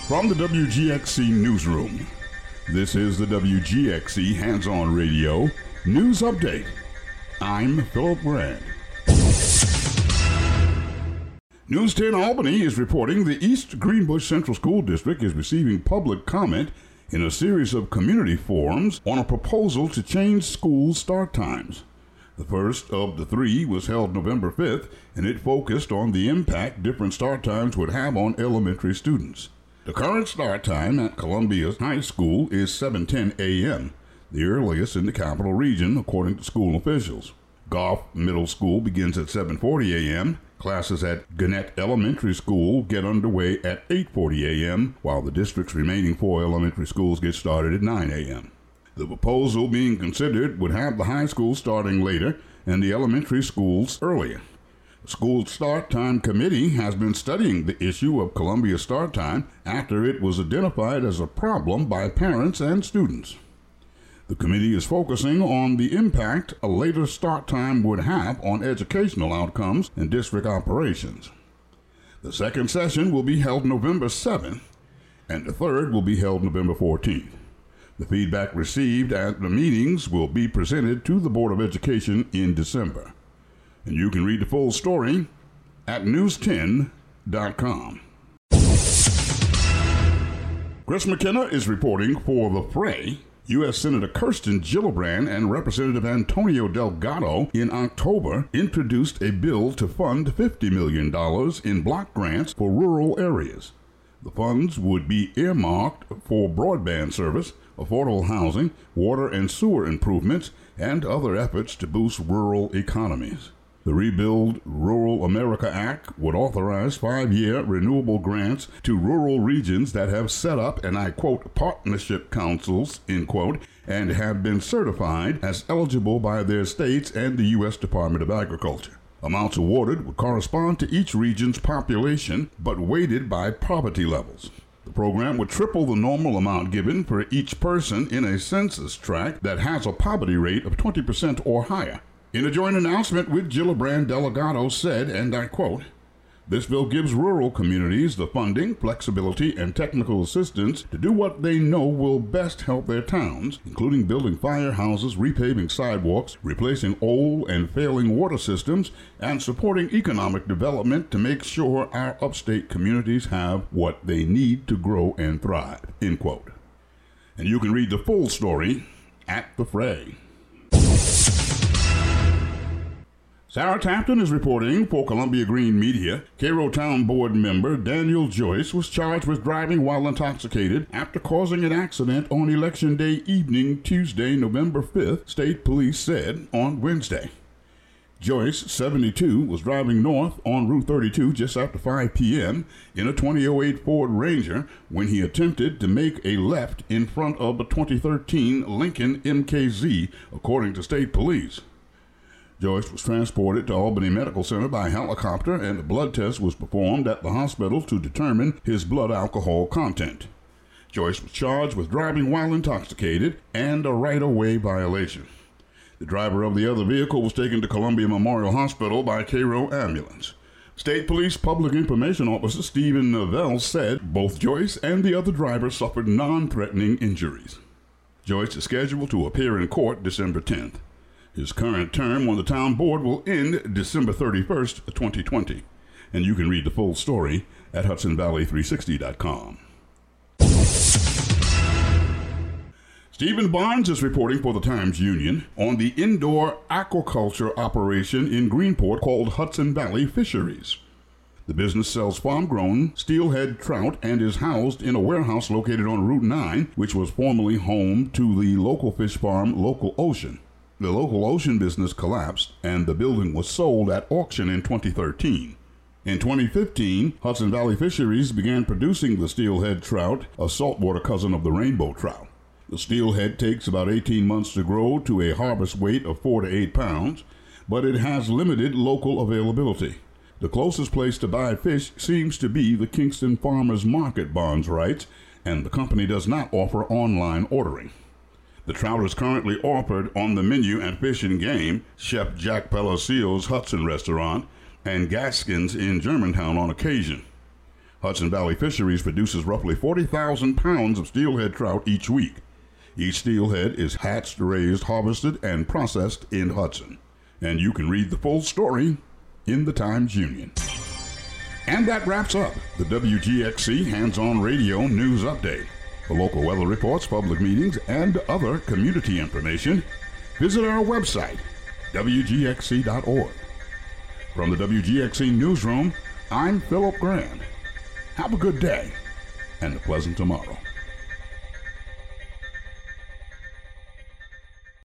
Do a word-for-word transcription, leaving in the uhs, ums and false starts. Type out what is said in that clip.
From the W G X C Newsroom, this is the W G X C Hands-On Radio News Update. I'm Philip Brand. News ten Albany is reporting the East Greenbush Central School District is receiving public comment in a series of community forums on a proposal to change school start times. The first of the three was held November fifth, and it focused on the impact different start times would have on elementary students. The current start time at Columbia High School is seven ten a.m., the earliest in the Capital Region, according to school officials. Goff Middle School begins at seven forty a.m. Classes at Gannett Elementary School get underway at eight forty a.m., while the district's remaining four elementary schools get started at nine a.m. The proposal being considered would have the high school starting later and the elementary schools earlier. The School Start Time Committee has been studying the issue of Columbia start time after it was identified as a problem by parents and students. The committee is focusing on the impact a later start time would have on educational outcomes and district operations. The second session will be held November seventh, and the third will be held November fourteenth. The feedback received at the meetings will be presented to the Board of Education in December. And you can read the full story at news ten dot com. Chris McKenna is reporting for The Fray. U S Senator Kirsten Gillibrand and Representative Antonio Delgado in October introduced a bill to fund fifty million dollars in block grants for rural areas. The funds would be earmarked for broadband service, affordable housing, water and sewer improvements, and other efforts to boost rural economies. The Rebuild Rural America Act would authorize five-year renewable grants to rural regions that have set up, and I quote, partnership councils, end quote, and have been certified as eligible by their states and the U S Department of Agriculture. Amounts awarded would correspond to each region's population, but weighted by poverty levels. The program would triple the normal amount given for each person in a census tract that has a poverty rate of twenty percent or higher. In a joint announcement with Gillibrand, Delgado said, and I quote, "This bill gives rural communities the funding, flexibility, and technical assistance to do what they know will best help their towns, including building firehouses, repaving sidewalks, replacing old and failing water systems, and supporting economic development to make sure our upstate communities have what they need to grow and thrive," end quote. And you can read the full story at The Fray. Sarah Tapton is reporting for Columbia Green Media. Cairo Town Board member Daniel Joyce was charged with driving while intoxicated after causing an accident on Election Day evening, Tuesday, November fifth, state police said on Wednesday. Joyce, seventy-two, was driving north on Route thirty-two just after five p.m. in a twenty oh eight Ford Ranger when he attempted to make a left in front of a twenty thirteen Lincoln M K Z, according to state police. Joyce was transported to Albany Medical Center by helicopter, and a blood test was performed at the hospital to determine his blood alcohol content. Joyce was charged with driving while intoxicated and a right-of-way violation. The driver of the other vehicle was taken to Columbia Memorial Hospital by Cairo Ambulance. State Police Public Information Officer Stephen Novell said both Joyce and the other driver suffered non-threatening injuries. Joyce is scheduled to appear in court December tenth. His current term on the town board will end December thirty-first, twenty twenty. And you can read the full story at Hudson Valley three sixty dot com. Stephen Barnes is reporting for the Times-Union on the indoor aquaculture operation in Greenport called Hudson Valley Fisheries. The business sells farm-grown steelhead trout and is housed in a warehouse located on Route nine, which was formerly home to the local fish farm, Local Ocean. The Local Ocean business collapsed, and the building was sold at auction in twenty thirteen. In twenty fifteen, Hudson Valley Fisheries began producing the steelhead trout, a saltwater cousin of the rainbow trout. The steelhead takes about eighteen months to grow to a harvest weight of four to eight pounds, but it has limited local availability. The closest place to buy fish seems to be the Kingston Farmers Market Barnes writes, and the company does not offer online ordering. The trout is currently offered on the menu at Fish and Game, Chef Jack Pelacio's Hudson restaurant, and Gaskin's in Germantown on occasion. Hudson Valley Fisheries produces roughly forty thousand pounds of steelhead trout each week. Each steelhead is hatched, raised, harvested, and processed in Hudson. And you can read the full story in the Times-Union. And that wraps up the W G X C Hands-On Radio News Update. For local weather reports, public meetings, and other community information, visit our website, W G X C dot org. From the W G X C Newsroom, I'm Philip Grand. Have a good day and a pleasant tomorrow.